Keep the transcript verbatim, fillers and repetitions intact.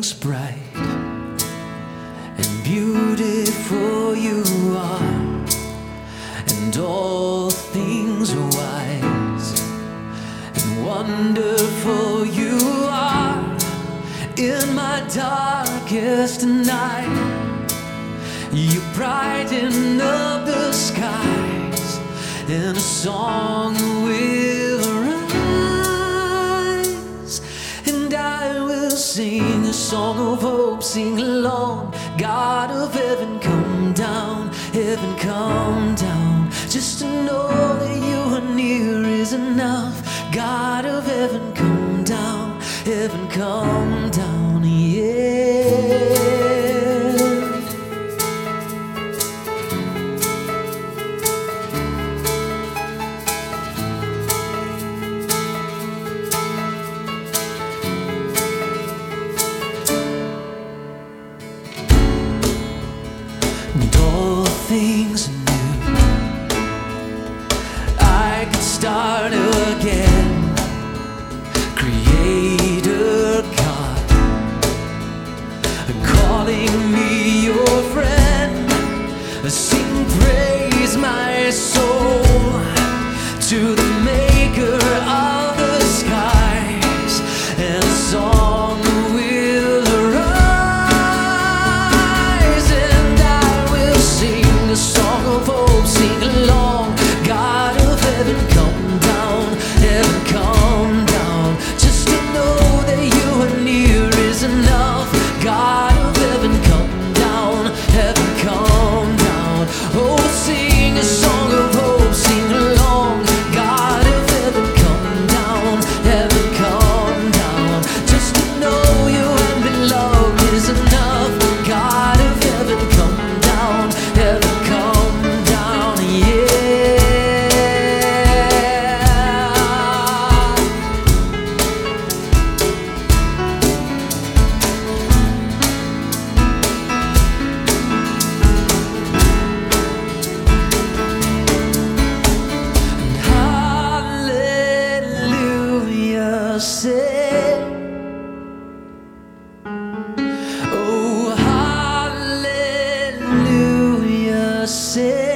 things bright and beautiful you are, and all things wise and wonderful you are. In my darkest night, you brighten up the skies, and a song will arise, and I will sing a song of hope, sing along. God of heaven, come down, heaven, come down. Just to know that you are near is enough. God of heaven, come down, heaven, come down, yeah. And all things new, I could start again. Creator God, calling me your friend. Sing praise, my soul, to the maker of the skies, and a song will arise, and I will sing a song of hope, sing along. God of heaven, come down, heaven, come down. Just to know that you are near is enough. God of heaven, come down, heaven, come down. Oh, sing a song of hope, sing along. God of heaven, come down, heaven, come down. Just to know you have been loved is enough. God of heaven, come down, heaven, come down, yeah. Hallelujah, say, oh, hallelujah, say.